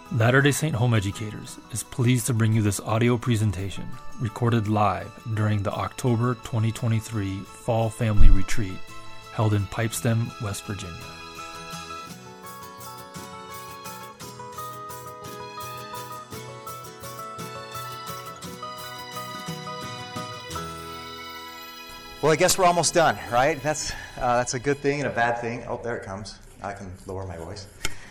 Latter-day Saint Home Educators is pleased to bring you this audio presentation recorded live during the October 2023 Fall Family Retreat held in Pipestem, West Virginia. Well, I guess we're almost done, right? That's a good thing and a bad thing. Oh, there it comes. I can lower my voice.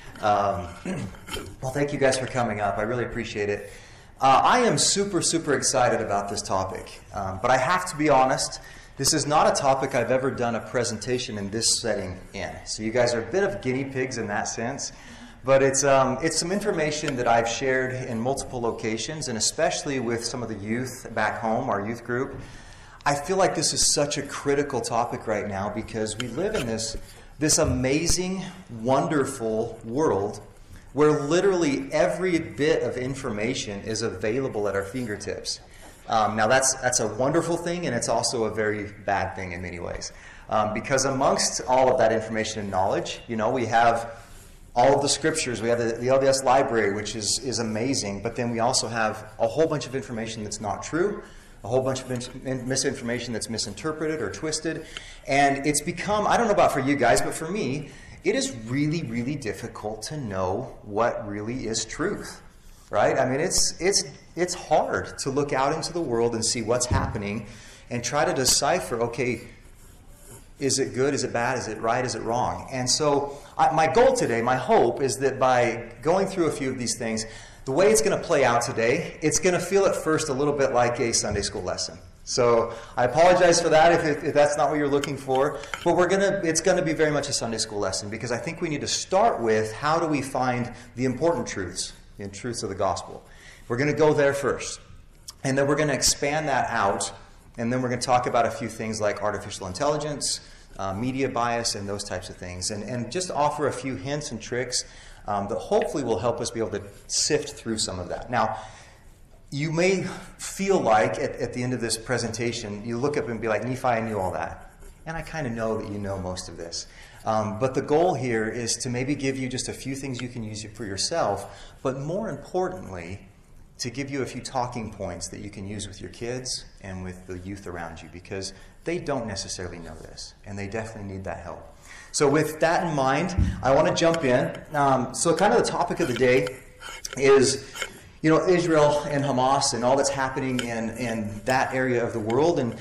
Well, thank you guys for coming up. I really appreciate it. I am super excited about this topic, but I have to be honest, this is not a topic I've ever done a presentation in this setting in. So you guys are a bit of guinea pigs in that sense, but it's some information that I've shared in multiple locations, and especially with some of the youth back home, our youth group. I feel like this is such a critical topic right now because we live in this amazing, wonderful world where literally every bit of information is available at our fingertips. Now that's a wonderful thing, and it's also a very bad thing in many ways. Because amongst all of that information and knowledge, we have all of the scriptures. We have the LDS library, which is amazing, but then we also have a whole bunch of information that's not true, a whole bunch of misinformation that's misinterpreted or twisted. And it's become, I don't know about for you guys, but for me, it is really difficult to know what really is truth, right? I mean, it's hard to look out into the world and see what's happening and try to decipher, okay, is it good, is it bad, is it right, is it wrong? And so my goal today, my hope, is that by going through a few of these things, the way it's going to play out today, it's going to feel at first a little bit like a Sunday school lesson. So I apologize for that if that's not what you're looking for, but it's going to be very much a Sunday school lesson because I think we need to start with how do we find the important truths, the truths of the gospel. We're going to go there first, and then we're going to expand that out, and then we're going to talk about a few things like artificial intelligence, media bias, and those types of things, and just offer a few hints and tricks that hopefully will help us be able to sift through some of that. Now, you may feel like at the end of this presentation, you look up and be like, Nephi, I knew all that. And I kind of know that you know most of this. But the goal here is to maybe give you just a few things you can use for yourself, but more importantly, to give you a few talking points that you can use with your kids and with the youth around you, because they don't necessarily know this, and they definitely need that help. So with that in mind, I want to jump in. So kind of the topic of the day is, Israel and Hamas and all that's happening in that area of the world. And,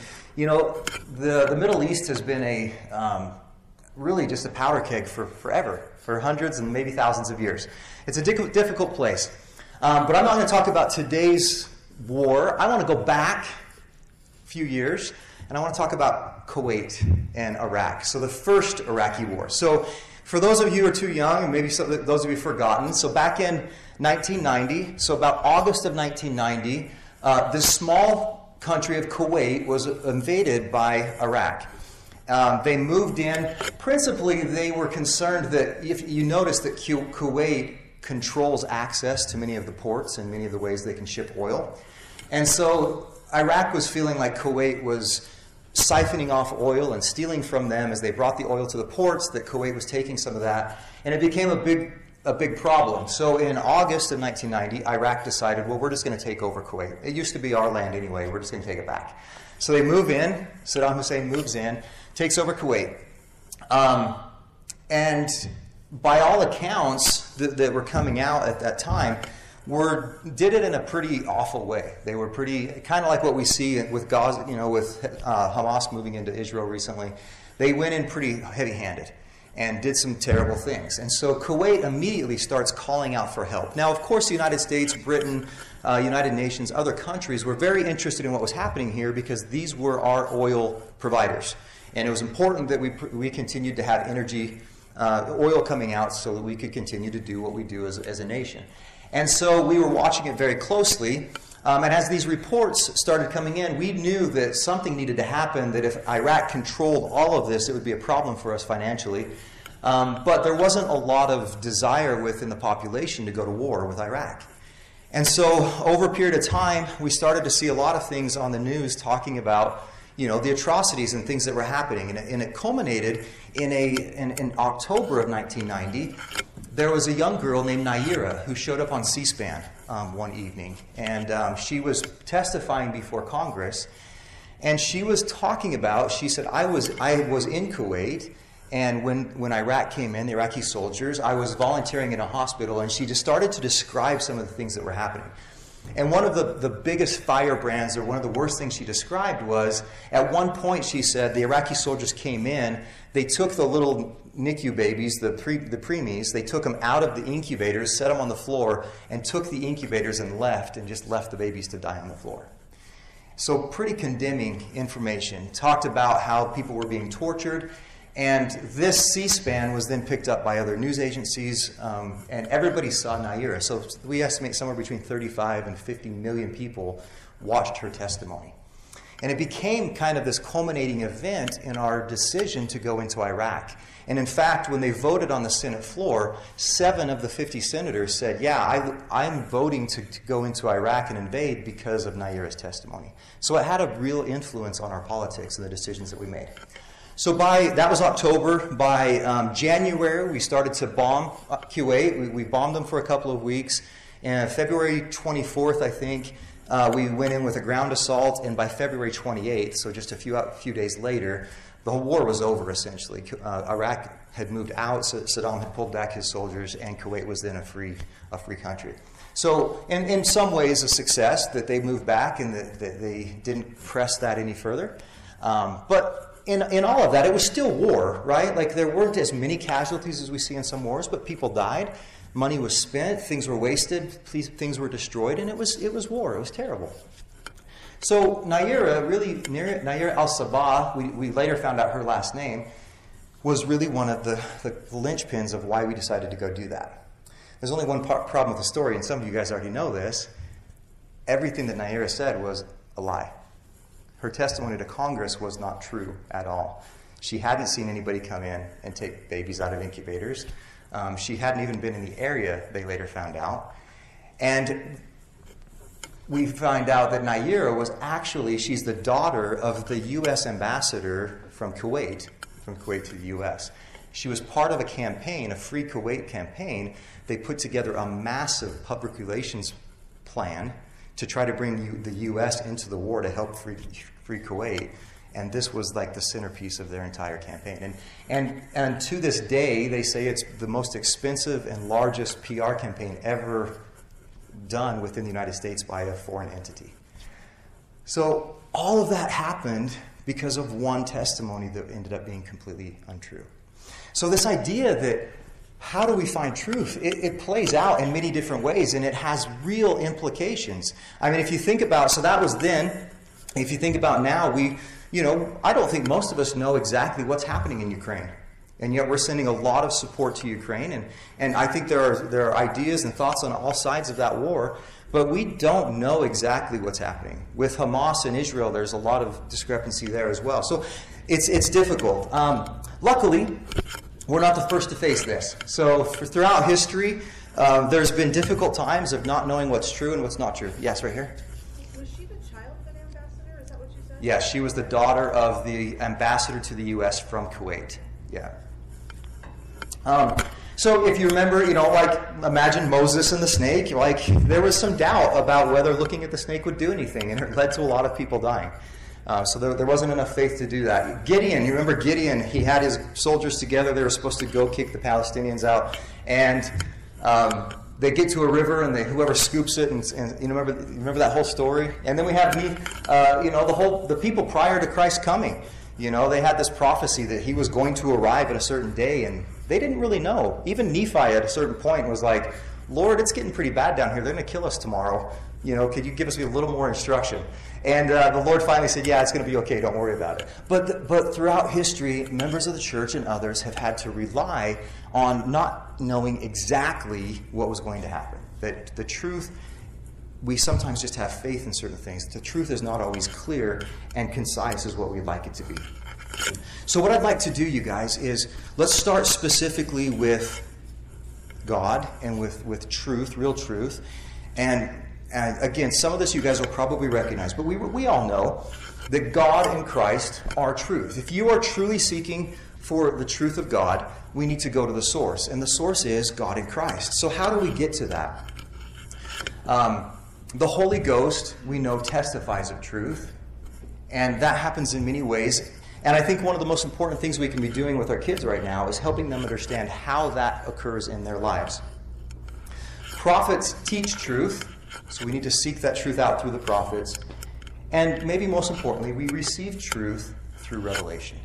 the Middle East has been really just a powder keg forever, for hundreds and maybe thousands of years. It's a difficult place. But I'm not going to talk about today's war. I want to go back a few years, and I want to talk about Kuwait and Iraq. So the first Iraqi war. So for those of you who are too young, and maybe those of you who have forgotten, so back in 1990, so about August of 1990, this small country of Kuwait was invaded by Iraq. They moved in. Principally, they were concerned that, if you notice that Kuwait controls access to many of the ports and many of the ways they can ship oil. And so Iraq was feeling like Kuwait was siphoning off oil and stealing from them as they brought the oil to the ports, that Kuwait was taking some of that. And it became a big problem. So in August of 1990, Iraq decided, well, we're just going to take over Kuwait. It used to be our land anyway. We're just going to take it back. So they move in. Saddam Hussein moves in, takes over Kuwait. And by all accounts that were coming out at that time, did it in a pretty awful way. They were pretty, kind of like what we see with Gaza, with Hamas moving into Israel recently. They went in pretty heavy-handed and did some terrible things. And so Kuwait immediately starts calling out for help. Now, of course, the United States, Britain, United Nations, other countries were very interested in what was happening here because these were our oil providers. And it was important that we continued to have energy, oil coming out so that we could continue to do what we do as a nation. And so we were watching it very closely, and as these reports started coming in, we knew that something needed to happen, that if Iraq controlled all of this, it would be a problem for us financially. But there wasn't a lot of desire within the population to go to war with Iraq. And so over a period of time, we started to see a lot of things on the news talking about the atrocities and things that were happening. And it culminated in October of 1990. there was a young girl named Naira who showed up on C-SPAN one evening, and she was testifying before Congress, and she was talking about, she said, I was in Kuwait, and when Iraq came in, the Iraqi soldiers, I was volunteering in a hospital, and she just started to describe some of the things that were happening. And one of the biggest firebrands, or one of the worst things she described was, at one point she said, the Iraqi soldiers came in, they took the little NICU babies, the preemies, they took them out of the incubators, set them on the floor, and took the incubators and just left the babies to die on the floor. So pretty condemning information. Talked about how people were being tortured. And this C-SPAN was then picked up by other news agencies, and everybody saw Naira. So we estimate somewhere between 35 and 50 million people watched her testimony. And it became kind of this culminating event in our decision to go into Iraq. And in fact, when they voted on the Senate floor, 7 of the 50 senators said, yeah, I'm voting to go into Iraq and invade because of Naira's testimony. So it had a real influence on our politics and the decisions that we made. So that was October. By January, we started to bomb Kuwait. We bombed them for a couple of weeks. And February 24th, I think, we went in with a ground assault. And by February 28th, so just a few days later, the whole war was over, essentially. Iraq had moved out. Saddam had pulled back his soldiers, and Kuwait was then a free country. So in some ways, a success that they moved back and that they didn't press that any further. But in all of that, it was still war, right? Like, there weren't as many casualties as we see in some wars, but people died. Money was spent. Things were wasted. Things were destroyed. And it was war. It was terrible. So Naira al-Sabah, we later found out her last name, was really one of the linchpins of why we decided to go do that. There's only one problem with the story, and some of you guys already know this. Everything that Naira said was a lie. Her testimony to Congress was not true at all. She hadn't seen anybody come in and take babies out of incubators. She hadn't even been in the area, they later found out. And we find out that Naira was she's the daughter of the U.S. ambassador from Kuwait to the U.S. She was part of a campaign, a Free Kuwait campaign. They put together a massive public relations plan to try to bring the U.S. into the war to help free Kuwait. And this was like the centerpiece of their entire campaign. And to this day, they say it's the most expensive and largest PR campaign ever done within the United States by a foreign entity. So all of that happened because of one testimony that ended up being completely untrue. So this idea that how do we find truth? It plays out in many different ways, and it has real implications. I mean, if you think about, so that was then. If you think about now, I don't think most of us know exactly what's happening in Ukraine. And yet we're sending a lot of support to Ukraine. And I think there are ideas and thoughts on all sides of that war. But we don't know exactly what's happening. With Hamas and Israel, there's a lot of discrepancy there as well. So it's difficult. Luckily, we're not the first to face this. So throughout history, there's been difficult times of not knowing what's true and what's not true. Yes, right here. Was she the child of an ambassador? Is that what you said? Yes, she was the daughter of the ambassador to the U.S. from Kuwait. Yeah. So if you remember, imagine Moses and the snake. There was some doubt about whether looking at the snake would do anything, and it led to a lot of people dying. So there wasn't enough faith to do that. Gideon, you remember Gideon? He had his soldiers together. They were supposed to go kick the Palestinians out, and they get to a river, and whoever scoops it, and you remember that whole story. And then we have the people prior to Christ coming. They had this prophecy that he was going to arrive at a certain day, and they didn't really know. Even Nephi at a certain point was like, Lord, it's getting pretty bad down here. They're going to kill us tomorrow. Could you give us a little more instruction? And the Lord finally said, yeah, it's going to be okay. Don't worry about it. But throughout history, members of the church and others have had to rely on not knowing exactly what was going to happen. That the truth, we sometimes just have faith in certain things. The truth is not always clear and concise as what we'd like it to be. So what I'd like to do, you guys, is let's start specifically with God and with truth, real truth. And again, some of this you guys will probably recognize, but we all know that God and Christ are truth. If you are truly seeking for the truth of God, we need to go to the source. And the source is God in Christ. So how do we get to that? The Holy Ghost, we know, testifies of truth. And that happens in many ways. And I think one of the most important things we can be doing with our kids right now is helping them understand how that occurs in their lives. Prophets teach truth, so we need to seek that truth out through the prophets. And maybe most importantly, we receive truth through revelation.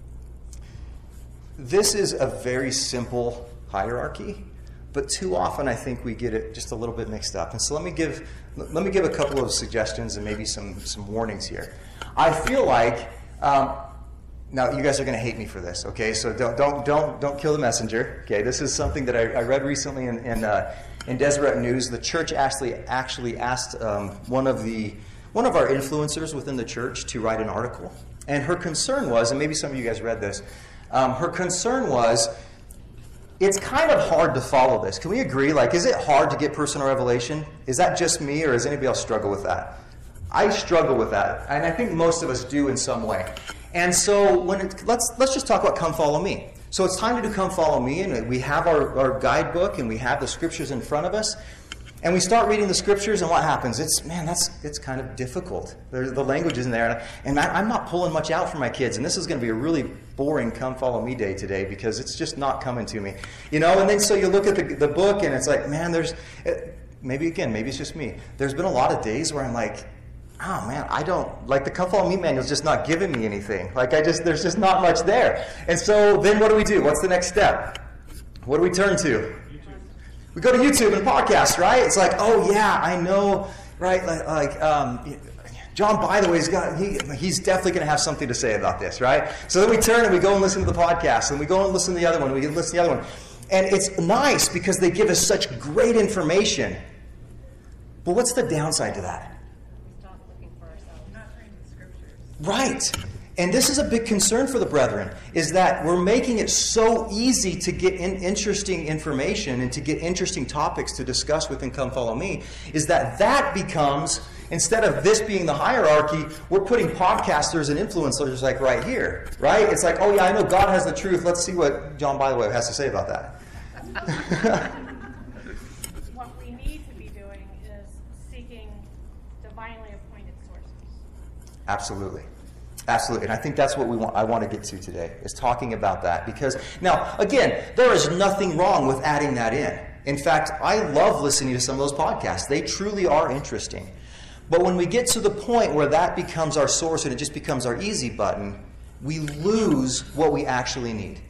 This is a very simple hierarchy, but too often I think we get it just a little bit mixed up. And so let me give a couple of suggestions and maybe some warnings here. I feel like now you guys are going to hate me for this, okay? So don't kill the messenger, okay? This is something that I read recently in Deseret News. The church actually asked one of our influencers within the church to write an article, and her concern was, and maybe some of you guys read this. Her concern was, it's kind of hard to follow this. Can we agree? Like, is it hard to get personal revelation? Is that just me, or does anybody else struggle with that? I struggle with that, and I think most of us do in some way. And so let's just talk about Come Follow Me. So it's time to do Come Follow Me, and we have our guidebook, and we have the scriptures in front of us. And we start reading the scriptures, and what happens? It's kind of difficult. The language isn't there. And I'm not pulling much out for my kids. And this is going to be a really boring Come Follow Me day today because it's just not coming to me. You know, and then so you look at the book, and it's like, man, maybe it's just me. There's been a lot of days where I'm like, oh man, I don't, like the Come Follow Me manual's just not giving me anything. Like there's just not much there. And so then what do? What's the next step? What do we turn to? We go to YouTube and podcasts, right? It's like, oh yeah, I know, right? John, by the way, he's definitely going to have something to say about this, right? So then we turn and we go and listen to the podcast, and we go and listen to the other one, we listen to the other one. And it's nice because they give us such great information. But what's the downside to that? Right. And this is a big concern for the brethren, is that we're making it so easy to get interesting information and to get interesting topics to discuss within Come Follow Me, is that becomes, instead of this being the hierarchy, we're putting podcasters and influencers like right here, right? It's like, oh yeah, I know God has the truth. Let's see what John, by the way, has to say about that. What we need to be doing is seeking divinely appointed sources. Absolutely. Absolutely. And I think that's what I want to get to today, is talking about that. Because, now, again, there is nothing wrong with adding that in. In fact, I love listening to some of those podcasts. They truly are interesting. But when we get to the point where that becomes our source and it just becomes our easy button, we lose what we actually need.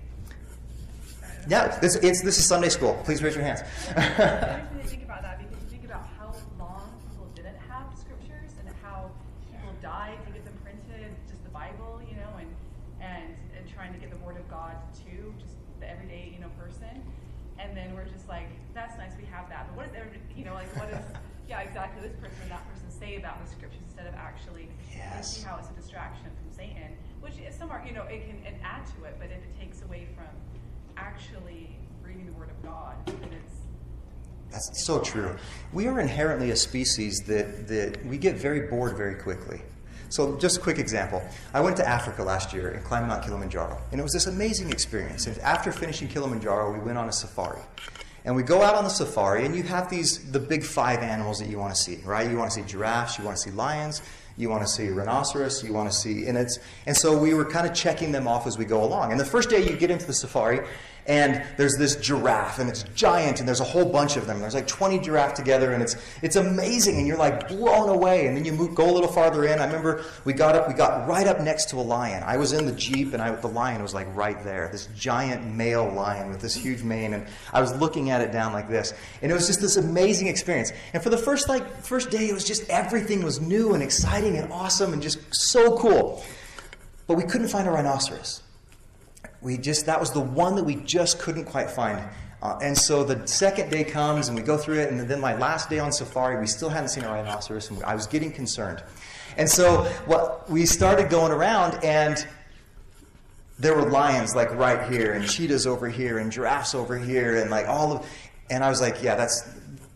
Yeah, this is Sunday school. Please raise your hands. I really think about that, because you think about how long people didn't have scriptures and how people died to get them printed, just the Bible, you know, and trying to get the Word of God to just the everyday, you know, person. And then we're just like, that's nice, we have that. But what is everybody, you know, like what is, yeah, exactly, this person and that person say about the scriptures instead of actually, Yes. see how it's a distraction from Satan, which is some are, you know, it can add to it, but if it takes away from actually reading the Word of God, then That's so true. We are inherently a species that we get very bored very quickly. So just a quick example. I went to Africa last year and climbed Mount Kilimanjaro. And it was this amazing experience. And after finishing Kilimanjaro, we went on a safari. And we go out on the safari, and you have the big 5 animals that you want to see, right? You want to see giraffes, you want to see lions, you want to see rhinoceros, you want to see... And so we were kind of checking them off as we go along. And the first day you get into the safari, and there's this giraffe, and it's giant, and there's a whole bunch of them. There's like 20 giraffe together, and it's amazing, and you're like blown away. And then you go a little farther in. I remember we got right up next to a lion. I was in the Jeep, and the lion was like right there, this giant male lion with this huge mane, and I was looking at it down like this. And it was just this amazing experience. And for the first day, it was just everything was new and exciting and awesome and just so cool. But we couldn't find a rhinoceros. That was the one that we just couldn't quite find. And so the second day comes, and we go through it, and then my last day on safari, we still hadn't seen a rhinoceros, and I was getting concerned. And so we started going around, and there were lions like right here, and cheetahs over here, and giraffes over here, and like and I was like, yeah,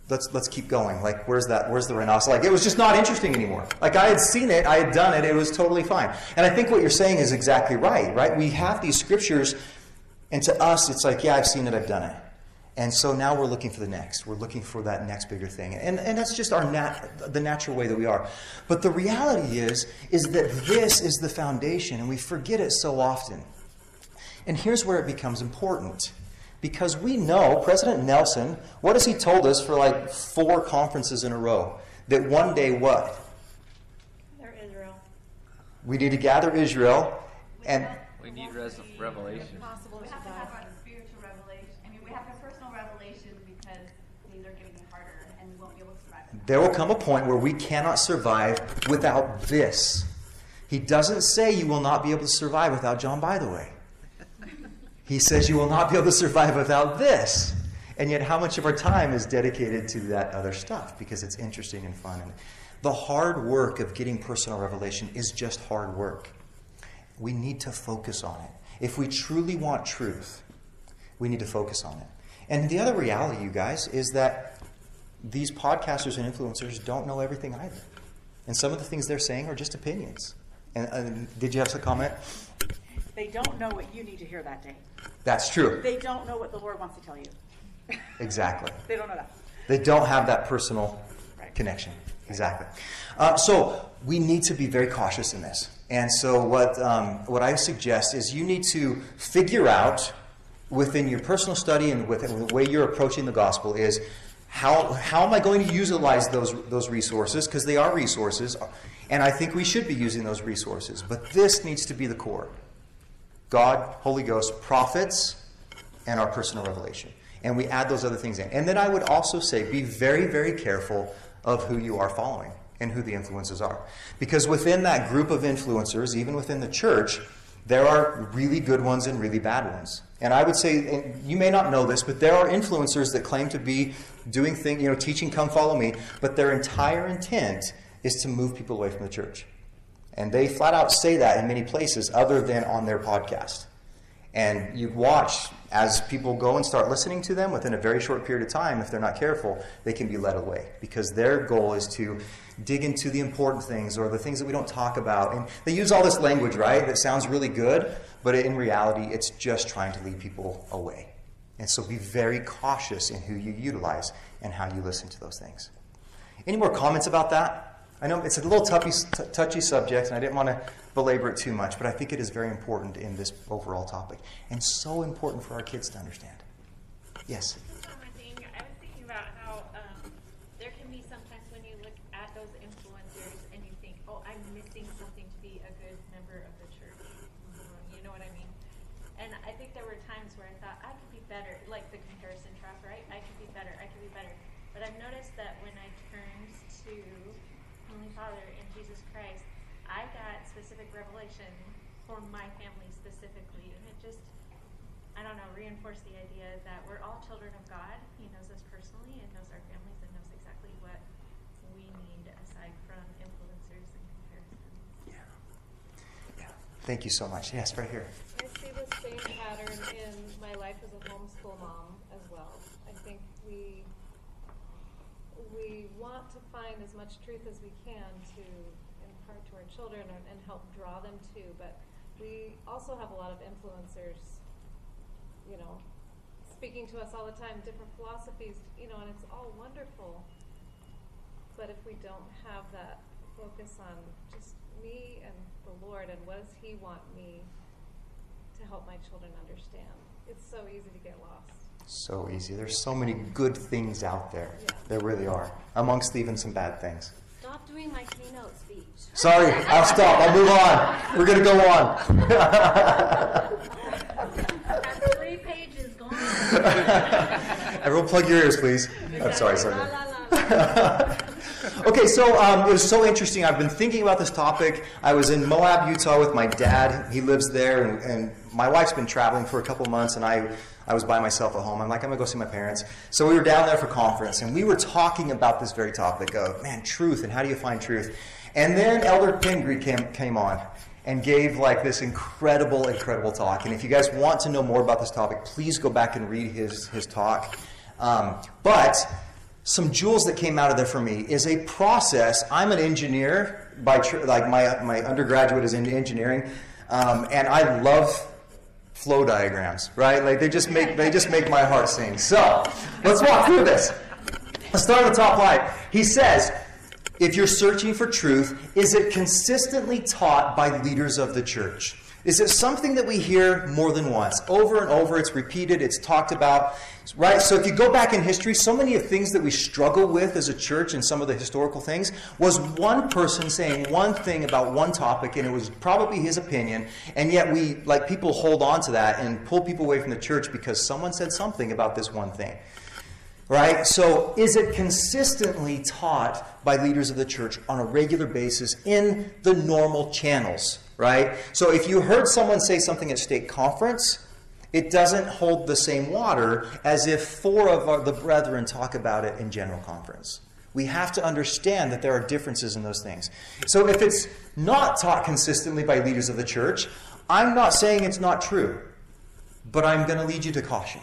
let's keep going. Like, where's the rhinoceros? Like, it was just not interesting anymore. Like, I had seen it, I had done it, it was totally fine. And I think what you're saying is exactly right? We have these scriptures, and to us, it's like, yeah, I've seen it, I've done it. And so now we're looking for the next. We're looking for that next bigger thing. And that's just the natural way that we are. But the reality is that this is the foundation, and we forget it so often. And here's where it becomes important. Because we know, President Nelson, what has he told us for like 4 conferences in a row? That one day what? They're Israel. We need to gather Israel. And we need revelation. We have to have a spiritual revelation. I mean, we have a personal revelation because things are getting harder and we won't be able to survive it. there will come a point where we cannot survive without this. He doesn't say you will not be able to survive without John, by the way. He says you will not be able to survive without this. And yet how much of our time is dedicated to that other stuff because it's interesting and fun. And the hard work of getting personal revelation is just hard work. We need to focus on it. If we truly want truth, we need to focus on it. And the other reality, you guys, is that these podcasters and influencers don't know everything either. And some of the things they're saying are just opinions. And did you have some comment? They don't know what you need to hear that day. That's true. They don't know what the Lord wants to tell you. Exactly. They don't know that. They don't have that personal connection. Exactly. So we need to be very cautious in this. And so what I suggest is you need to figure out within your personal study and within the way you're approaching the gospel is how am I going to utilize those resources? Because they are resources. And I think we should be using those resources. But this needs to be the core. God, Holy Ghost, prophets, and our personal revelation. And we add those other things in. And then I would also say be very, very careful of who you are following and who the influences are. Because within that group of influencers, even within the church, there are really good ones and really bad ones. And I would say, and you may not know this, but there are influencers that claim to be doing things, teaching, come follow me, but their entire intent is to move people away from the church. And they flat out say that in many places other than on their podcast. And you watch as people go and start listening to them within a very short period of time, if they're not careful, they can be led away. Because their goal is to dig into the important things or the things that we don't talk about. And they use all this language, right, that sounds really good, but in reality, it's just trying to lead people away. And so be very cautious in who you utilize and how you listen to those things. Any more comments about that? I know it's a little touchy subject, and I didn't want to belabor it too much, but I think it is very important in this overall topic, and so important for our kids to understand. Yes? I was thinking about how there can be sometimes when you look at those influencers and you think, oh, I'm missing something to be a good member of the church. You know what I mean? And I think there were times where I thought, I could be better, like the comparison trap, right? I could be better. But I've noticed that when I turned to Heavenly Father and Jesus Christ, I got specific revelation for my family specifically, and it just, I don't know, reinforced the idea that we're all children of God. He knows us personally and knows our families and knows exactly what we need aside from influencers and comparisons. Yeah. Thank you so much. Yes, right here. I see the same pattern in my life as a homeschool mom as well. I think we want to find as much truth as we can to impart to our children and help draw them to, but we also have a lot of influencers, speaking to us all the time, different philosophies, and it's all wonderful. But if we don't have that focus on just me and the Lord and what does He want me to help my children understand, it's so easy to get lost. So easy. There's so many good things out there. Yeah. There really are. Amongst even some bad things. Stop doing my keynote speech. Sorry, I'll stop. I'll move on. We're going to go on. That 3 pages gone. Everyone plug your ears, please. I'm sorry. Okay, so it was so interesting. I've been thinking about this topic. I was in Moab, Utah with my dad. He lives there, and my wife's been traveling for a couple months, and I was by myself at home. I'm like, I'm going to go see my parents. So we were down there for conference, and we were talking about this very topic of, truth, and how do you find truth? And then Elder Pingree came on and gave this incredible talk. And if you guys want to know more about this topic, please go back and read his talk. But some jewels that came out of there for me is a process. I'm an engineer like my undergraduate is in engineering, and I love flow diagrams, right? Like they just make my heart sing. So let's walk through this. Let's start at the top line. He says, if you're searching for truth, is it consistently taught by leaders of the church? Is it something that we hear more than once? Over and over, it's repeated, it's talked about, right? So if you go back in history, so many of things that we struggle with as a church and some of the historical things was one person saying one thing about one topic, and it was probably his opinion, and yet we, like, people hold on to that and pull people away from the church because someone said something about this one thing. Right? So is it consistently taught by leaders of the church on a regular basis in the normal channels? Right? So if you heard someone say something at stake conference, it doesn't hold the same water as if four of the brethren talk about it in general conference. We have to understand that there are differences in those things. So if it's not taught consistently by leaders of the church, I'm not saying it's not true, but I'm going to lead you to caution.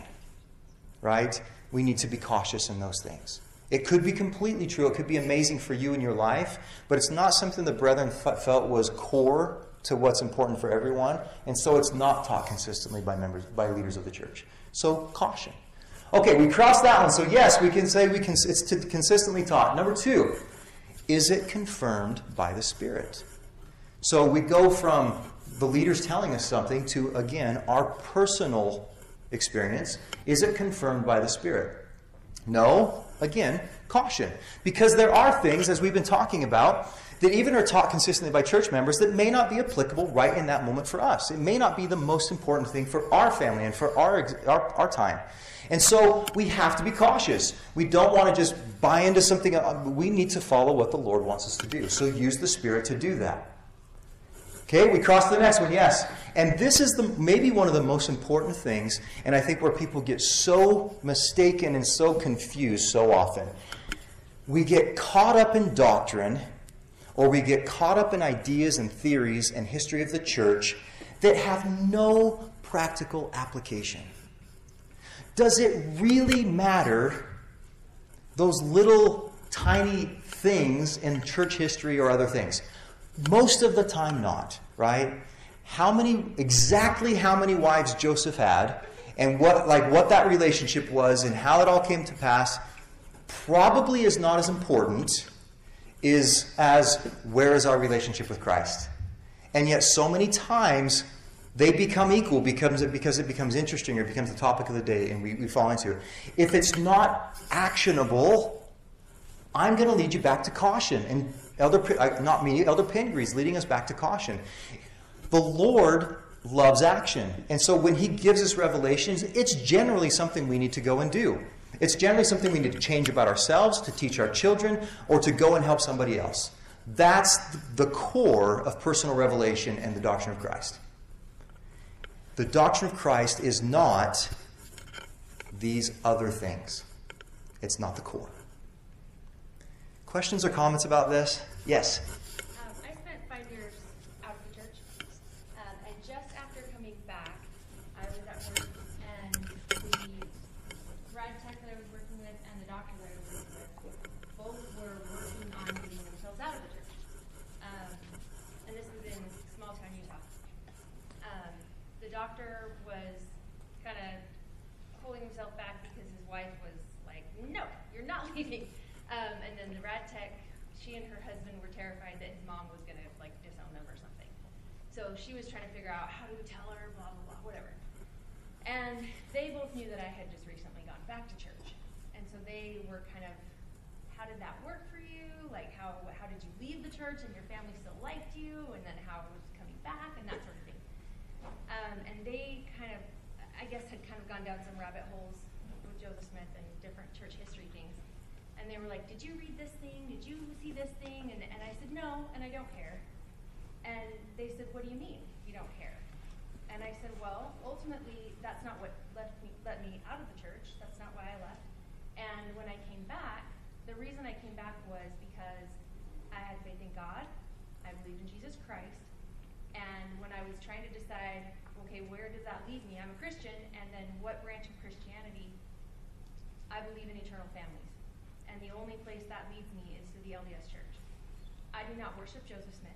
Right? We need to be cautious in those things. It could be completely true. It could be amazing for you in your life, but it's not something the brethren felt was core to what's important for everyone, and so it's not taught consistently by leaders of the church. So caution. Okay, we crossed that one. So yes, we can say it's consistently taught. Number 2, is it confirmed by the Spirit? So we go from the leaders telling us something to, again, our personal experience. Is it confirmed by the Spirit? No. Again, caution. Because there are things, as we've been talking about, that even are taught consistently by church members that may not be applicable right in that moment for us. It may not be the most important thing for our family and for our time. And so we have to be cautious. We don't want to just buy into something. We need to follow what the Lord wants us to do. So use the Spirit to do that. Okay, we cross to the next one, yes. And this is maybe one of the most important things, and I think where people get so mistaken and so confused so often. We get caught up in doctrine, or we get caught up in ideas and theories and history of the church that have no practical application. Does it really matter, those little tiny things in church history or other things? Most of the time not, right? Exactly how many wives Joseph had, and what that relationship was and how it all came to pass probably is not as important as where is our relationship with Christ. And yet so many times they become equal because it becomes interesting or it becomes the topic of the day and we fall into it. If it's not actionable, I'm going to lead you back to caution. And Elder Pingree is leading us back to caution. The Lord loves action. And so when He gives us revelations, it's generally something we need to go and do. It's generally something we need to change about ourselves, to teach our children, or to go and help somebody else. That's the core of personal revelation and the doctrine of Christ. The doctrine of Christ is not these other things. It's not the core. Questions or comments about this? Yes? I spent 5 years out of the church, and just after coming back, I was at work, and the rad tech that I was working with and the doctor that I was working with both were working on getting themselves out of the church. And this was in small town Utah. The doctor was kind of pulling himself back because his wife was like, "No, you're not leaving." And then the rad tech, she and her husband were terrified that his mom was going to disown them or something. So she was trying to figure out, how do we tell her, blah, blah, blah, whatever. And they both knew that I had just recently gone back to church. And so they were kind of, how did that work for you? How did you leave the church and your family still liked you? And then how was coming back and that sort of thing. And they kind of, I guess, had kind of gone down some rabbit holes with Joseph Smith and different church history things. And they were like, "Did you read this thing? Did you see this thing?" And I said, "No, and I don't care." And they said, "What do you mean you don't care?" And I said, "Well, ultimately, that's not what let me out of the church. That's not why I left. And when I came back, the reason I came back was because I had faith in God. I believed in Jesus Christ. And when I was trying to decide, okay, where does that leave me? I'm a Christian, and then what branch of Christianity? I believe in eternal families. and the only place that leads me is to the LDS Church. I do not worship Joseph Smith.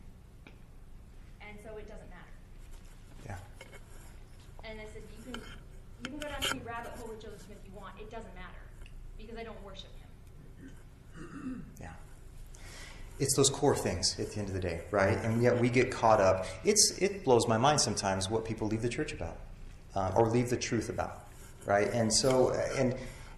And so it doesn't matter. Yeah. And I said, you can go down any rabbit hole with Joseph Smith you want. It doesn't matter because I don't worship him. Yeah. It's those core things at the end of the day, right? And yet we get caught up. It blows my mind sometimes what people leave the church about, or leave the truth about, right? And so, and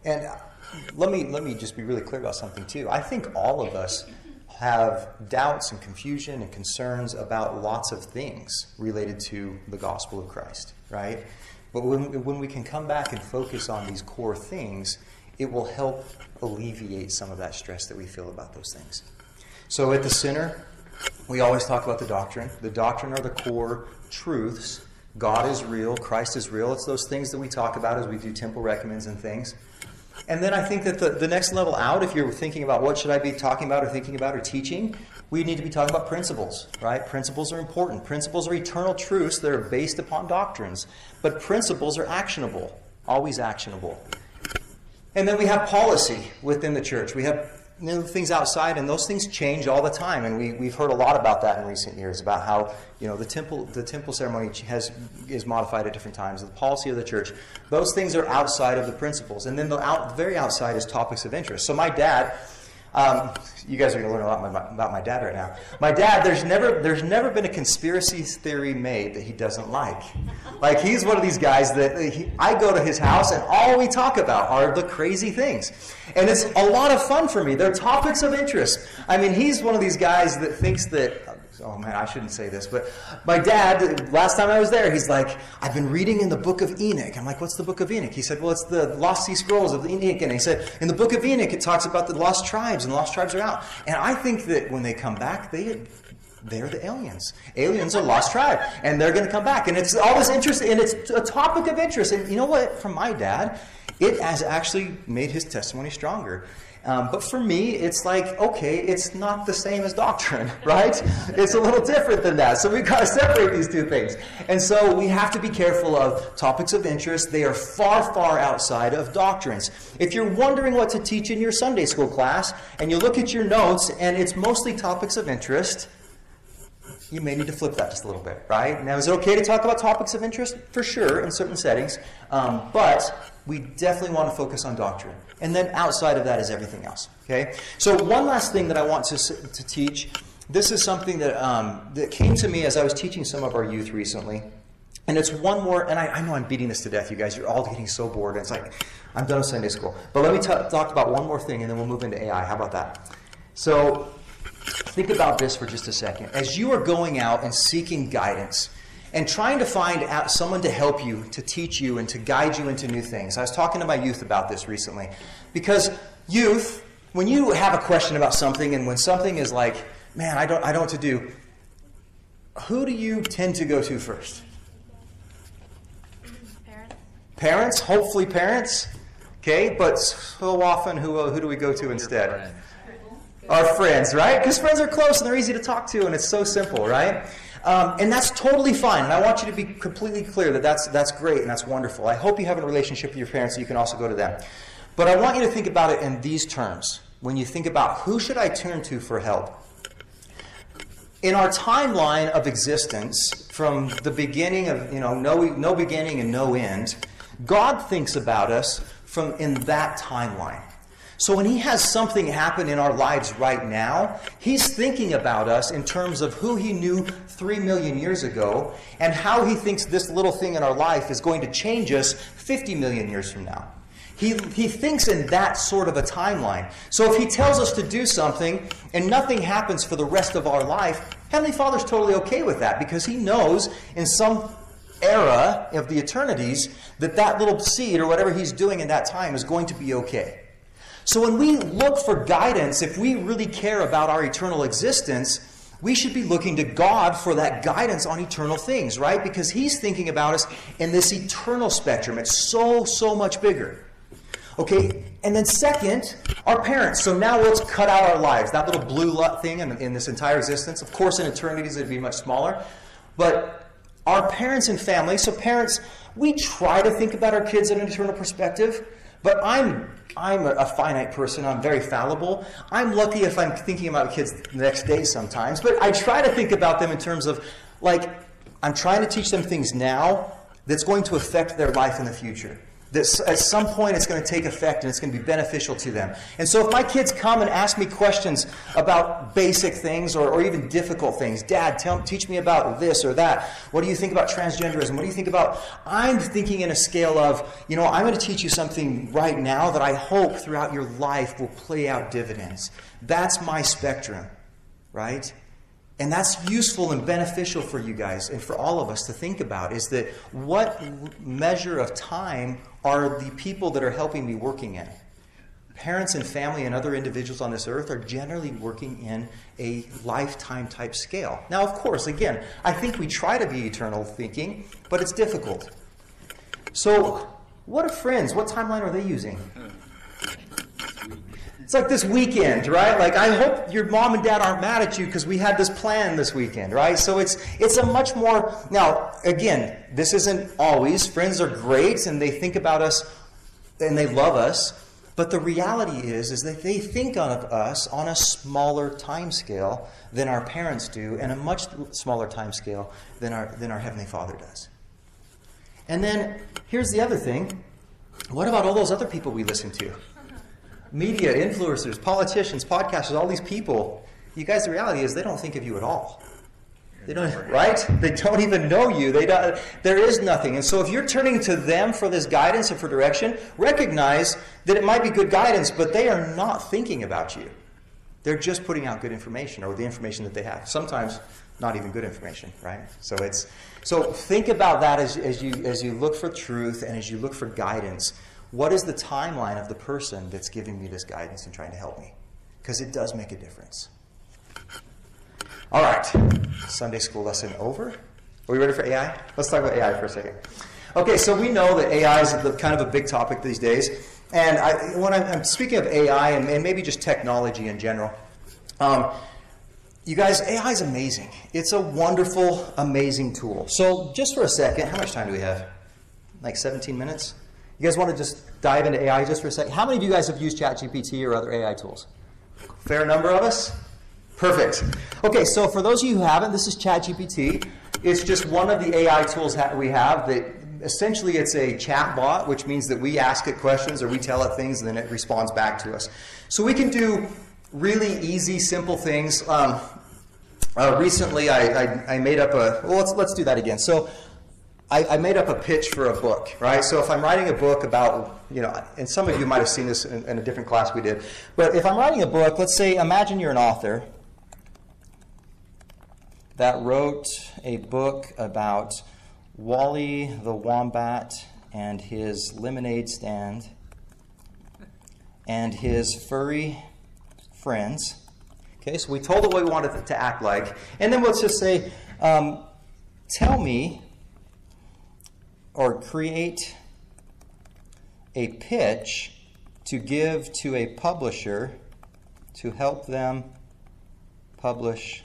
let me just be really clear about something too. I think all of us have doubts and confusion and concerns about lots of things related to the gospel of Christ, right? But when we can come back and focus on these core things, it will help alleviate some of that stress that we feel about those things. So at the center, we always talk about the doctrine. The doctrine are the core truths. God is real. Christ is real. It's those things that we talk about as we do temple recommends and things. And then I think that the next level out, if you're thinking about what should I be talking about or thinking about or teaching, we need to be talking about principles, right? Principles are important. Principles are eternal truths that are based upon doctrines. But principles are actionable, always actionable. And then we have policy within the church. We have things outside, and those things change all the time. And we've heard a lot about that in recent years, about how the temple ceremony is modified at different times. The policy of the church, those things are outside of the principles. And then the very outside is topics of interest. So my dad, you guys are going to learn a lot about my dad right now. My dad, there's never been a conspiracy theory made that he doesn't like. Like, he's one of these guys that I go to his house and all we talk about are the crazy things. And it's a lot of fun for me. They're topics of interest. I mean, he's one of these guys that thinks that, oh man, I shouldn't say this, but my dad, last time I was there, he's like, I've been reading in the book of Enoch. I'm like, what's the book of Enoch? He said, well, it's the Lost Sea Scrolls of Enoch. And he said, in the book of Enoch, it talks about the lost tribes, and the lost tribes are out. And I think that when they come back, they're the aliens. Aliens are lost tribe, and they're going to come back. And it's all this interest, and it's a topic of interest. And you know what? From my dad, it has actually made his testimony stronger. But for me, it's like, okay, it's not the same as doctrine, right? It's a little different than that. So we've got to separate these two things. And so we have to be careful of topics of interest. They are far, far outside of doctrines. If you're wondering what to teach in your Sunday school class, and you look at your notes, and it's mostly topics of interest, you may need to flip that just a little bit, right? Now, is it okay to talk about topics of interest? For sure, in certain settings. But we definitely want to focus on doctrine. And then outside of that is everything else. Okay? So one last thing that I want to teach. This is something that came to me as I was teaching some of our youth recently. And it's one more, and I know I'm beating this to death, you guys. You're all getting so bored. And it's like, I'm done with Sunday school. But let me talk about one more thing, and then we'll move into AI. How about that? So think about this for just a second. As you are going out and seeking guidance and trying to find out someone to help you, to teach you, and to guide you into new things. I was talking to my youth about this recently. Because youth, when you have a question about something, and when something is like, man, I don't know what to do, who do you tend to go to first? Parents. Parents? Hopefully parents. Okay, but so often, who do we go to instead? Our friends, right? Because friends are close and they're easy to talk to, and it's so simple, right? And that's totally fine. And I want you to be completely clear that that's great and that's wonderful. I hope you have a relationship with your parents so you can also go to them. But I want you to think about it in these terms. When you think about who should I turn to for help? In our timeline of existence, from the beginning of, no beginning and no end, God thinks about us from in that timeline. So when he has something happen in our lives right now, he's thinking about us in terms of who he knew 3 million years ago and how he thinks this little thing in our life is going to change us 50 million years from now. He thinks in that sort of a timeline. So if he tells us to do something and nothing happens for the rest of our life, Heavenly Father's totally okay with that because he knows in some era of the eternities that little seed or whatever he's doing in that time is going to be okay. So when we look for guidance, if we really care about our eternal existence, we should be looking to God for that guidance on eternal things, right? Because he's thinking about us in this eternal spectrum. It's so, so much bigger. Okay, and then second, our parents. So now let's cut out our lives. That little blue thing in this entire existence. Of course, in eternities, it'd be much smaller. But our parents and family, so parents, we try to think about our kids in an eternal perspective. But I'm a finite person. I'm very fallible. I'm lucky if I'm thinking about kids the next day sometimes. But I try to think about them in terms of, like, I'm trying to teach them things now that's going to affect their life in the future. That at some point it's going to take effect and it's going to be beneficial to them. And so if my kids come and ask me questions about basic things or even difficult things, Dad, teach me about this or that. What do you think about transgenderism? What do you think about... I'm thinking in a scale of, I'm going to teach you something right now that I hope throughout your life will play out dividends. That's my spectrum, right? And that's useful and beneficial for you guys and for all of us to think about, is that what measure of time are the people that are helping me working in? Parents and family and other individuals on this earth are generally working in a lifetime type scale. Now, of course, again, I think we try to be eternal thinking, but it's difficult. So, what are friends? What timeline are they using? It's like this weekend, right? Like, I hope your mom and dad aren't mad at you because we had this plan this weekend, right? So it's a much more... Now, again, this isn't always. Friends are great, and they think about us, and they love us. But the reality is that they think of us on a smaller time scale than our parents do, and a much smaller time scale than our Heavenly Father does. And then, here's the other thing. What about all those other people we listen to? Media, influencers, politicians, podcasters, all these people. You guys, the reality is they don't think of you at all. They don't, right? They don't even know you. There is nothing. And so if you're turning to them for this guidance and for direction, recognize that it might be good guidance, but they are not thinking about you. They're just putting out good information, or the information that they have. Sometimes not even good information, right? So think about that as you look for truth and as you look for guidance. What is the timeline of the person that's giving me this guidance and trying to help me? Because it does make a difference. All right. Sunday school lesson over. Are we ready for AI? Let's talk about AI for a second. Okay, so we know that AI is kind of a big topic these days. And when I'm speaking of AI and maybe just technology in general, you guys, AI is amazing. It's a wonderful, amazing tool. So just for a second, how much time do we have? Like 17 minutes? You guys want to just dive into AI just for a second? How many of you guys have used ChatGPT or other AI tools? Fair number of us? Perfect. Okay, so for those of you who haven't, this is ChatGPT. It's just one of the AI tools that we have. That essentially it's a chat bot, which means that we ask it questions or we tell it things and then it responds back to us. So we can do really easy, simple things. Recently, I made up let's do that again. So I made up a pitch for a book, right? So if I'm writing a book about, and some of you might have seen this in a different class we did, but if I'm writing a book, let's say, imagine you're an author that wrote a book about Wally the Wombat and his lemonade stand and his furry friends. Okay, so we told it what we wanted it to act like. And then let's just say, tell me or create a pitch to give to a publisher to help them publish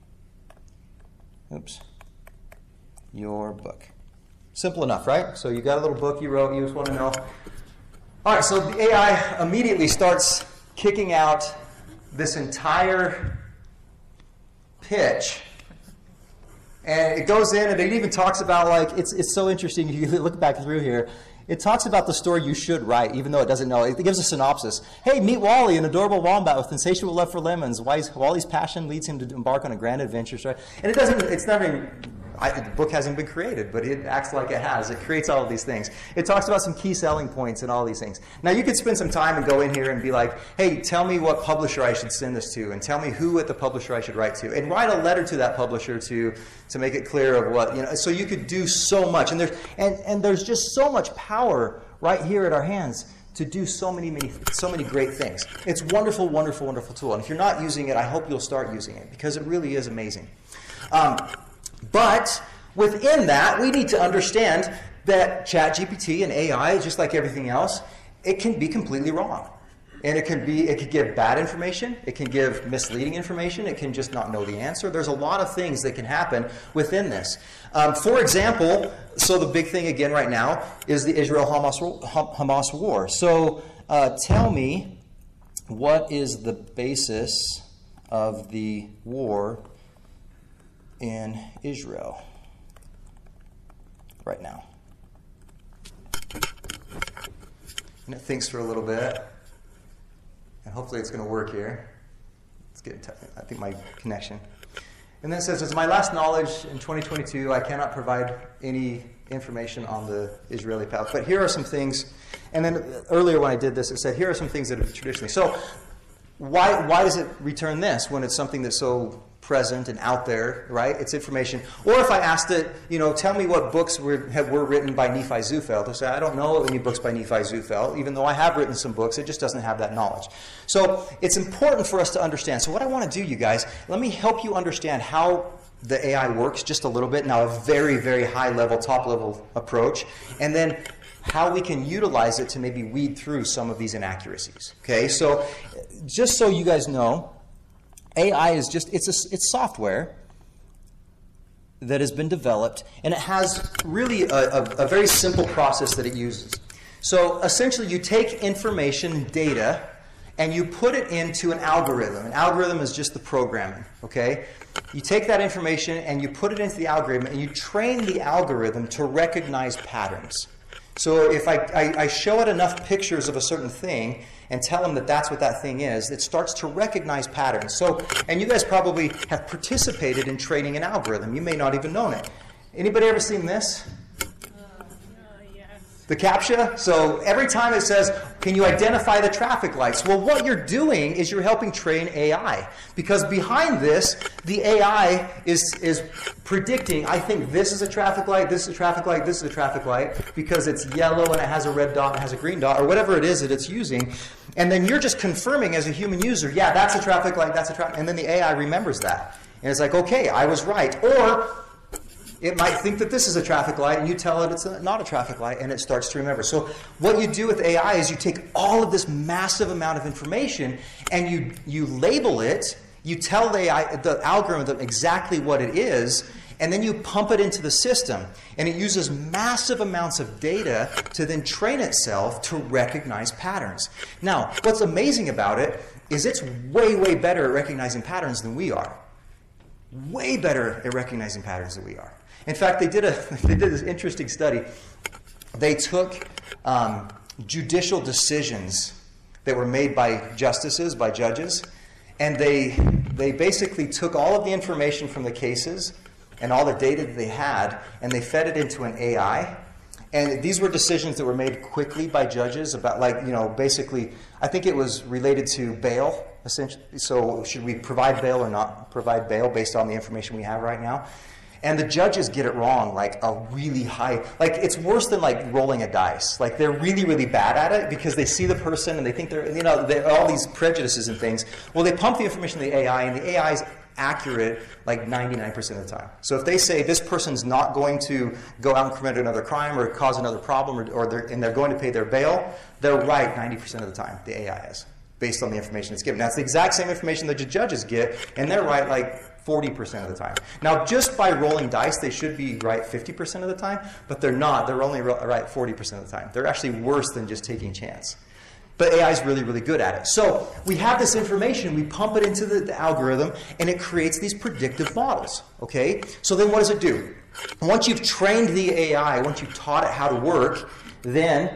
your book. Simple enough, right? So you got a little book you wrote, you just want to know. All right, so the AI immediately starts kicking out this entire pitch. And it goes in and it even talks about, like, it's so interesting if you look back through here. It talks about the story you should write, even though it doesn't know. It gives a synopsis. Hey, meet Wally, an adorable wombat with insatiable love for lemons. Wally's passion leads him to embark on a grand adventure. Right? And it's not even, the book hasn't been created, but it acts like it has. It creates all of these things. It talks about some key selling points and all these things. Now, you could spend some time and go in here and be like, hey, tell me what publisher I should send this to, and tell me who at the publisher I should write to, and write a letter to that publisher to make it clear of what, so you could do so much. And there's just so much power right here at our hands to do so many great things. It's a wonderful, wonderful, wonderful tool. And if you're not using it, I hope you'll start using it, because it really is amazing. But within that, we need to understand that ChatGPT and AI, just like everything else, it can be completely wrong. And it could give bad information, it can give misleading information, it can just not know the answer. There's a lot of things that can happen within this. For example, so the big thing again right now is the Israel-Hamas war. So tell me, what is the basis of the war in Israel right now? And it thinks for a little bit. And hopefully it's going to work here. Let's get, I think, my connection. And then it says, as my last knowledge in 2022, I cannot provide any information on the Israeli path. But here are some things. And then earlier when I did this, it said, here are some things that have traditionally. So why does it return this when it's something that's so present and out there, right? It's information. Or if I asked it, tell me what books were written by Nephi Zufeld, they'll say, I don't know any books by Nephi Zufeld, even though I have written some books, it just doesn't have that knowledge. So it's important for us to understand. So what I want to do, you guys, let me help you understand how the AI works just a little bit, now a very, very high level, top level approach, and then how we can utilize it to maybe weed through some of these inaccuracies. Okay, so just so you guys know, AI is just, it's software that has been developed, and it has really a very simple process that it uses. So essentially you take information, data, and you put it into an algorithm. An algorithm is just the programming, okay? You take that information and you put it into the algorithm, and you train the algorithm to recognize patterns. So if I show it enough pictures of a certain thing and tell them that that's what that thing is, it starts to recognize patterns. So, and you guys probably have participated in training an algorithm. You may not even know it. Anybody ever seen this? The CAPTCHA? So every time it says, can you identify the traffic lights? Well, what you're doing is you're helping train AI. Because behind this, the AI is predicting, I think this is a traffic light, this is a traffic light, this is a traffic light, because it's yellow and it has a red dot and it has a green dot, or whatever it is that it's using. And then you're just confirming as a human user, yeah, that's a traffic light, that's a traffic, and then the AI remembers that. And it's like, okay, I was right. Or it might think that this is a traffic light, and you tell it it's not a traffic light, and it starts to remember. So what you do with AI is you take all of this massive amount of information, and you label it, you tell the algorithm exactly what it is, and then you pump it into the system. And it uses massive amounts of data to then train itself to recognize patterns. Now, what's amazing about it is it's way, way better at recognizing patterns than we are. Way better at recognizing patterns than we are. In fact, they did this interesting study. They took judicial decisions that were made by justices, by judges, and they basically took all of the information from the cases and all the data that they had, and they fed it into an AI. And these were decisions that were made quickly by judges about, basically, I think it was related to bail, essentially. So should we provide bail or not provide bail based on the information we have right now? And the judges get it wrong, like a really high, like it's worse than like rolling a dice. Like they're really, really bad at it because they see the person and they think they're all these prejudices and things. Well, they pump the information to the AI, and the AI is accurate like 99% of the time. So if they say this person's not going to go out and commit another crime or cause another problem, and they're going to pay their bail, they're right 90% of the time, the AI is, based on the information it's given. Now, it's the exact same information that the judges get, and they're right like 40% of the time. Now, just by rolling dice, they should be right 50% of the time, but they're not. They're only right 40% of the time. They're actually worse than just taking a chance. But AI is really, really good at it. So we have this information, we pump it into the algorithm, and it creates these predictive models. Okay? So then what does it do? Once you've trained the AI, once you've taught it how to work, then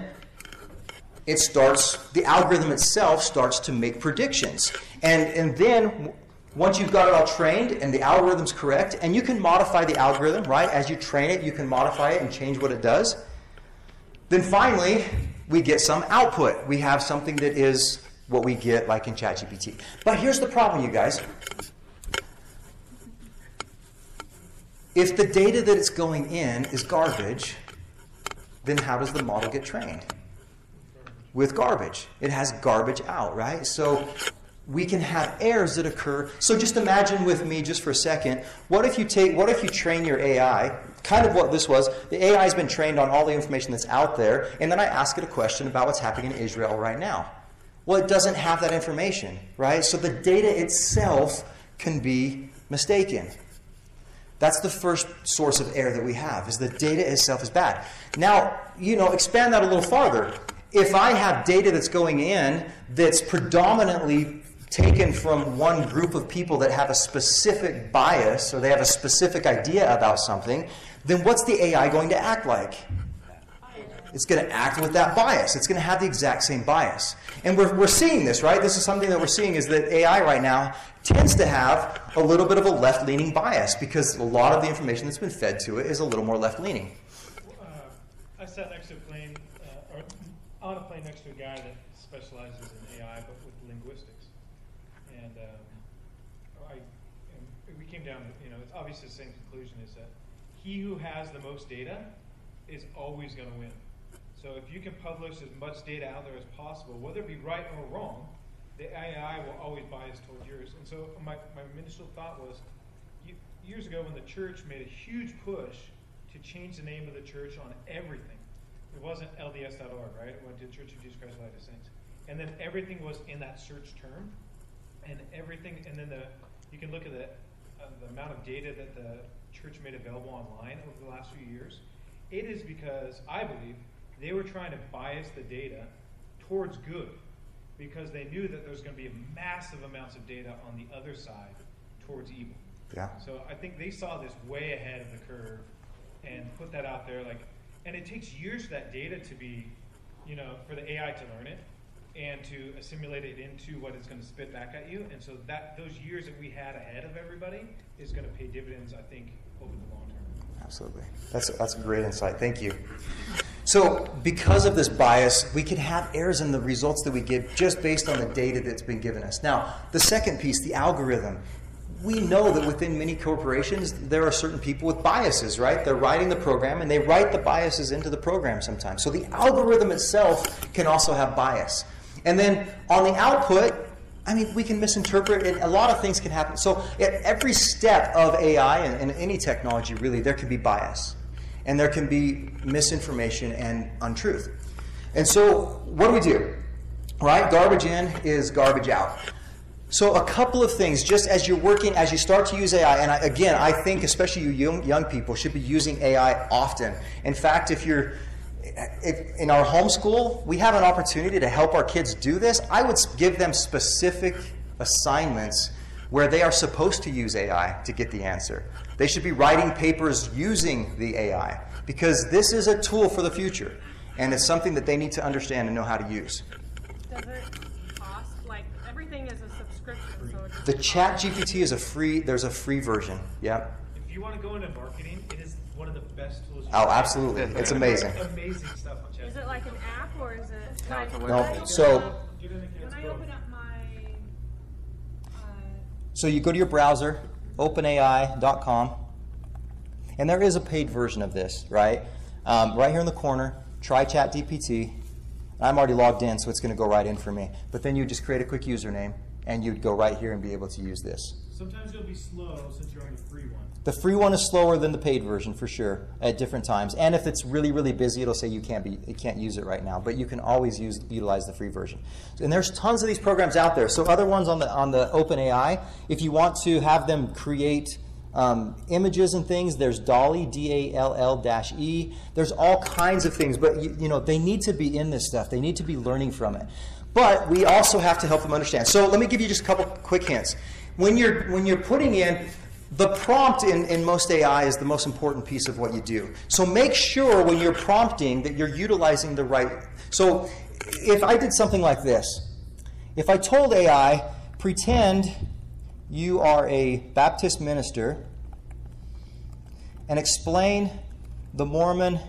the algorithm itself starts to make predictions. And then once you've got it all trained and the algorithm's correct, and you can modify the algorithm, right? As you train it, you can modify it and change what it does. Then finally, we get some output. We have something that is what we get like in ChatGPT. But here's the problem, you guys. If the data that it's going in is garbage, then how does the model get trained? With garbage. It has garbage out, right? So we can have errors that occur. So just imagine with me just for a second, what if you train your AI, kind of what this was, the AI has been trained on all the information that's out there, and then I ask it a question about what's happening in Israel right now. Well, it doesn't have that information, right? So the data itself can be mistaken. That's the first source of error that we have, is the data itself is bad. Now, expand that a little farther. If I have data that's going in that's predominantly taken from one group of people that have a specific bias or they have a specific idea about something, then what's the AI going to act like? It's going to act with that bias. It's going to have the exact same bias. And we're seeing this, right? This is something that we're seeing, is that AI right now tends to have a little bit of a left-leaning bias because a lot of the information that's been fed to it is a little more left-leaning. I sat next to a plane, or on a plane next to a guy that specializes in AI, but with linguistics. And we came down, it's obviously the same conclusion, is that he who has the most data is always going to win. So if you can publish as much data out there as possible, whether it be right or wrong, the AI will always bias towards yours. And so my initial thought was, years ago when the church made a huge push to change the name of the church on everything, it wasn't LDS.org, right? It went to Church of Jesus Christ of Latter-day Saints. And then everything was in that search term. And everything, and then you can look at the amount of data that the church made available online over the last few years. It is because, I believe, they were trying to bias the data towards good because they knew that there's going to be massive amounts of data on the other side towards evil. Yeah. So I think they saw this way ahead of the curve and put that out there. And it takes years for that data to be, for the AI to learn it and to assimilate it into what it's going to spit back at you. And so those years that we had ahead of everybody is going to pay dividends, I think, over the long term. Absolutely. That's a great insight. Thank you. So because of this bias, we can have errors in the results that we get just based on the data that's been given us. Now, the second piece, the algorithm. We know that within many corporations, there are certain people with biases, right? They're writing the program, and they write the biases into the program sometimes. So the algorithm itself can also have bias. And then on the output, we can misinterpret it. A lot of things can happen. So at every step of AI and any technology, really, there can be bias. And there can be misinformation and untruth. And so what do? Right? Garbage in is garbage out. So a couple of things, just as you start to use AI, and I think especially you young people should be using AI often. In fact, if in our homeschool, we have an opportunity to help our kids do this, I would give them specific assignments where they are supposed to use AI to get the answer. They should be writing papers using the AI because this is a tool for the future, and it's something that they need to understand and know how to use. Does it cost? Everything is a subscription, so the ChatGPT is there's a free version. Yeah. If you want to go into marketing, it is one of the best tools. Oh, absolutely. It's amazing. Amazing stuff on ChatGPT. is it like an app or is it? No. So When I open up my So you go to your browser, openai.com, and there is a paid version of this, right? Right here in the corner, try ChatGPT. I'm already logged in, so it's going to go right in for me. But then you just create a quick username, and you'd go right here and be able to use this. Sometimes it'll be slow since you're on the free one. The free one is slower than the paid version for sure at different times. And if it's really, really busy, it'll say you can't use it right now. But you can always utilize the free version. And there's tons of these programs out there. So other ones on the OpenAI, if you want to have them create images and things, there's DALL-E, D-A-L-L-E. There's all kinds of things, but they need to be in this stuff. They need to be learning from it. But we also have to help them understand. So let me give you just a couple quick hints. When you're putting in the prompt in most AI is the most important piece of what you do. So make sure when you're prompting that you're utilizing the right. So if I did something like this, if I told AI, pretend you are a Baptist minister and explain the Mormon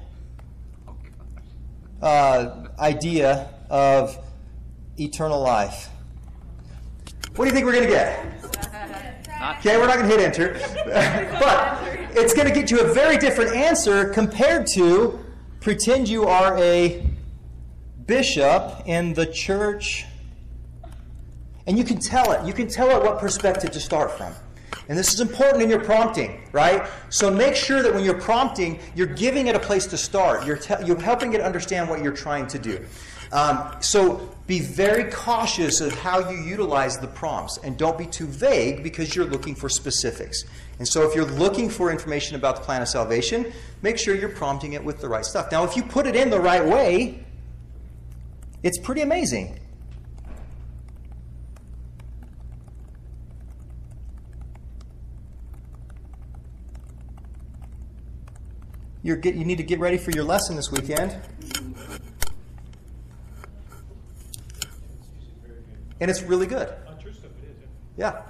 idea of eternal life. What do you think we're going to get? Okay, we're not going to hit enter. But it's going to get you a very different answer compared to pretend you are a bishop in the church. And you can tell it. You can tell it what perspective to start from. And this is important in your prompting, right? So make sure that when you're prompting, you're giving it a place to start. You're helping it understand what you're trying to do. So be very cautious of how you utilize the prompts, and don't be too vague because you're looking for specifics. And so if you're looking for information about the plan of salvation, make sure you're prompting it with the right stuff. Now, if you put it in the right way, it's pretty amazing. You need to get ready for your lesson this weekend. And it's really good. On church stuff, it is. Yeah.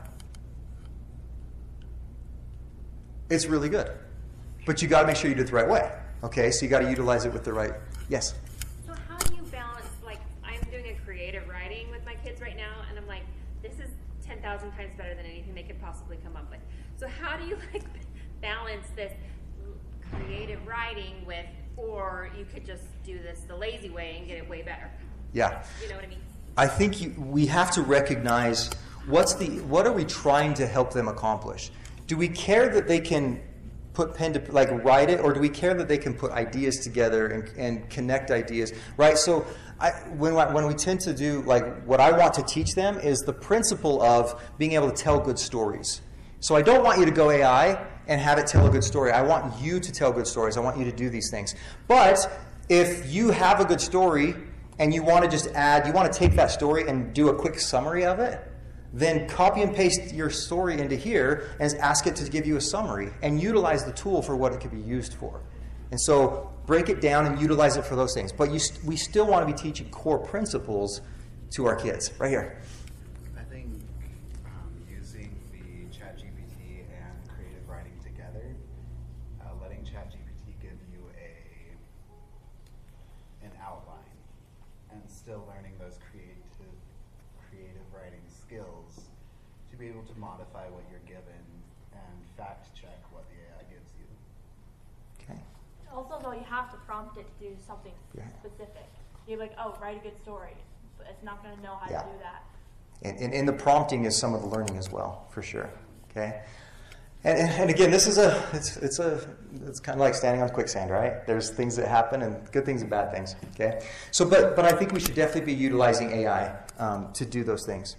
It's really good. But you got to make sure you do it the right way. Okay, so you got to utilize it with the right. Yes? So how do you balance, like, I'm doing a creative writing with my kids right now, and I'm like, this is 10,000 times better than anything they could possibly come up with. So how do you, like, balance this creative writing with, or you could just do this the lazy way and get it way better? Yeah. You know what I mean? I think we have to recognize what are we trying to help them accomplish? Do we care that they can put pen to, like, write it, or do we care that they can put ideas together and connect ideas, right? So when we tend to do, like, what I want to teach them is the principle of being able to tell good stories. So I don't want you to go AI and have it tell a good story. I want you to tell good stories. I want you to do these things. But if you have a good story and you want to just add, you want to take that story and do a quick summary of it, then copy and paste your story into here and ask it to give you a summary and utilize the tool for what it could be used for. And so break it down and utilize it for those things. But we still want to be teaching core principles to our kids. Right here. I think using the ChatGPT and creative writing together, letting ChatGPT give you an outline and still learning those creative writing skills to be able to modify what you're given and fact check what the AI gives you. Okay. Also, though, you have to prompt it to do something specific. You're like, oh, write a good story, but it's not going to know how to do that. And the prompting is some of the learning as well, for sure. Okay. And again, this is it's kind of like standing on quicksand, right? There's things that happen, and good things and bad things. Okay. So, but I think we should definitely be utilizing AI to do those things.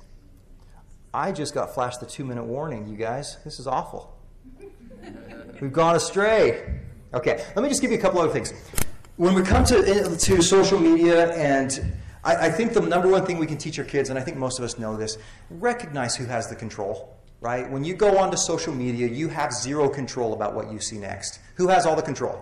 I just got flashed the 2-minute warning, you guys. This is awful. We've gone astray. Okay, let me just give you a couple other things. When we come to social media, and I think the number one thing we can teach our kids, and I think most of us know this, recognize who has the control, right? When you go onto social media, you have zero control about what you see next. Who has all the control?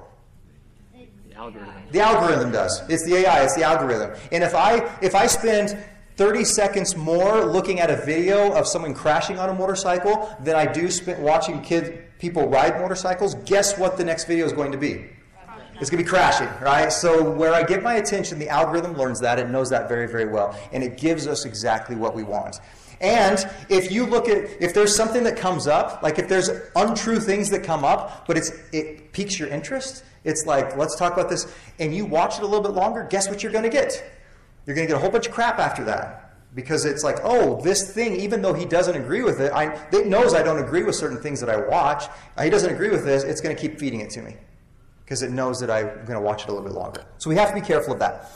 The algorithm. The algorithm does. It's the AI, it's the algorithm. And if I spend 30 seconds more looking at a video of someone crashing on a motorcycle than I do watching people ride motorcycles, guess what the next video is going to be? It's going to be crashing, right? So where I get my attention, the algorithm learns that. It knows that very, very well. And it gives us exactly what we want. And if you look at, if there's something that comes up, like if there's untrue things that come up, but it piques your interest, it's like, let's talk about this, and you watch it a little bit longer, guess what you're going to get? You're going to get a whole bunch of crap after that. Because it's like, oh, this thing, even though he doesn't agree with it, it knows I don't agree with certain things that I watch. He doesn't agree with this, it's going to keep feeding it to me. Because it knows that I'm going to watch it a little bit longer. So we have to be careful of that.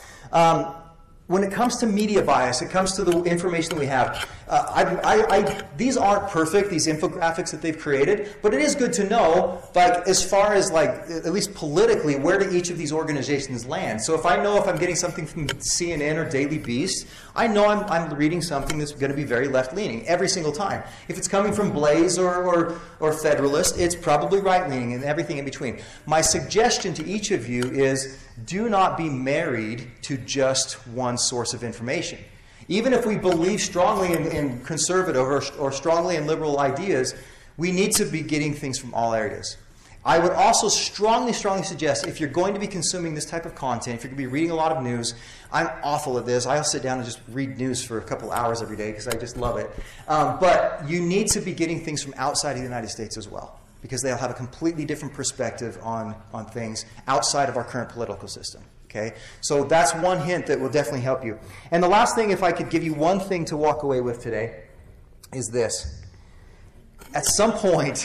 When it comes to media bias, it comes to the information that we have. These aren't perfect, these infographics that they've created, but it is good to know, like, as far as, like, at least politically, where do each of these organizations land? So if I know if I'm getting something from CNN or Daily Beast, I know I'm reading something that's going to be very left-leaning every single time. If it's coming from Blaze or Federalist, it's probably right-leaning and everything in between. My suggestion to each of you is do not be married to just one source of information. Even if we believe strongly in conservative or strongly in liberal ideas, we need to be getting things from all areas. I would also strongly, strongly suggest if you're going to be consuming this type of content, if you're going to be reading a lot of news, I'm awful at this. I'll sit down and just read news for a couple hours every day because I just love it. But you need to be getting things from outside of the United States as well, because they'll have a completely different perspective on things outside of our current political system. Okay? So that's one hint that will definitely help you. And the last thing, if I could give you one thing to walk away with today, is this. At some point,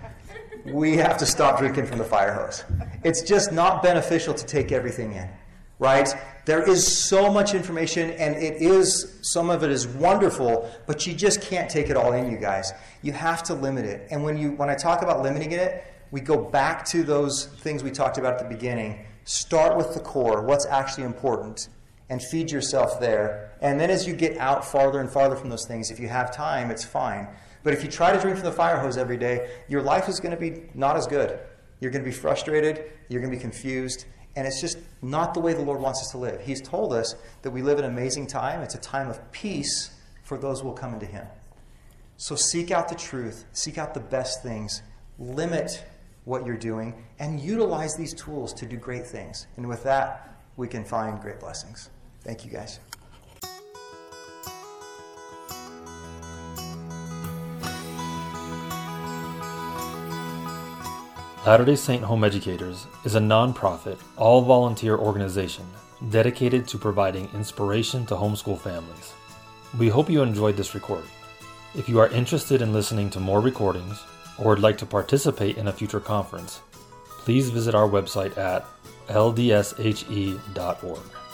we have to stop drinking from the fire hose. It's just not beneficial to take everything in. right? There is so much information, and some of it is wonderful, but you just can't take it all in, you guys. You have to limit it. And when I talk about limiting it, we go back to those things we talked about at the beginning. Start with the core, what's actually important, and feed yourself there. And then as you get out farther and farther from those things, if you have time, it's fine. But if you try to drink from the fire hose every day, your life is going to be not as good. You're going to be frustrated, you're going to be confused, and it's just not the way the Lord wants us to live. He's told us that we live in an amazing time. It's a time of peace for those who will come into Him. So seek out the truth, seek out the best things, limit what you're doing, and utilize these tools to do great things. And with that, we can find great blessings. Thank you, guys. Latter-day Saint Home Educators is a non-profit, all-volunteer organization dedicated to providing inspiration to homeschool families. We hope you enjoyed this recording. If you are interested in listening to more recordings or would like to participate in a future conference, please visit our website at ldshe.org.